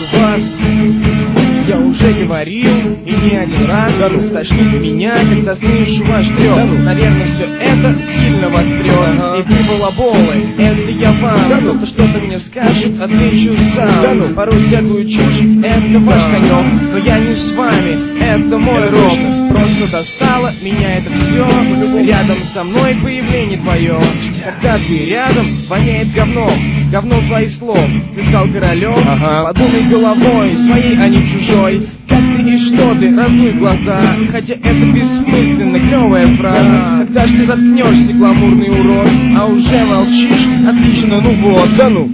вас я уже говорил, и не один раз. Тошнит меня, когда слышу ваш трёп. Наверное, все это сильно вас трёт. И ты балаболы, это я вам. Кто-то что-то мне скажет, отвечу сам. Порой всякую чушь, это ваш конёк. Но я не с вами, это мой рок. Просто достало меня это все. Рядом со мной появление твое. Когда ты рядом, воняет говном. Говно твоих слов. Ты стал королем, подумай головой своей, а не чужой. Как ты и что ты, разуй глаза. Хотя это бессмысленно, клевая фраза. Когда ж ты заткнешься, гламурный урод? А уже молчишь? Отлично, ну вот, да ну.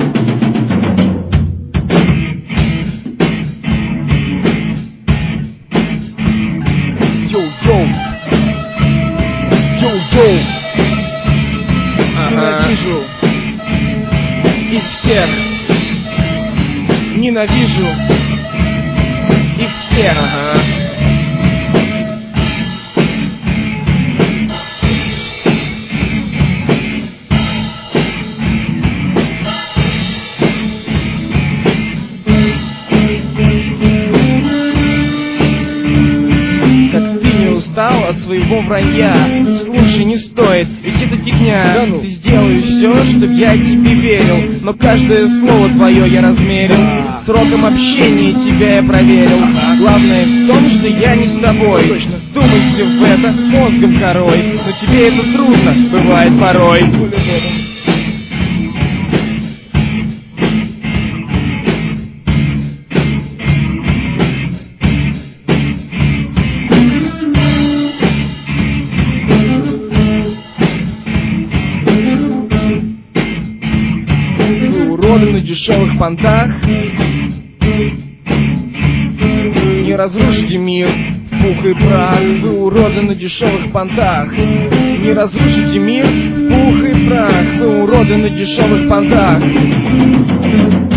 Йоу-йоу. Йоу-йоу. Ненавижу их всех. Ненавижу их всех. Как ты не устал от своего вранья? Слушай, не стоит, ведь это фигня. Ты сделаешь все, чтоб я тебе верил. Но каждое слово твое я размерил. Сроком общения тебя я проверил. Главное в том, что я не с тобой. Думайте в это мозгом корой. Но тебе это трудно, бывает порой. На дешевых понтах не разрушите мир, пух и прах. Вы уроды на дешевых понтах. Не разрушите мир, пух и прах. Вы уроды на дешевых понтах.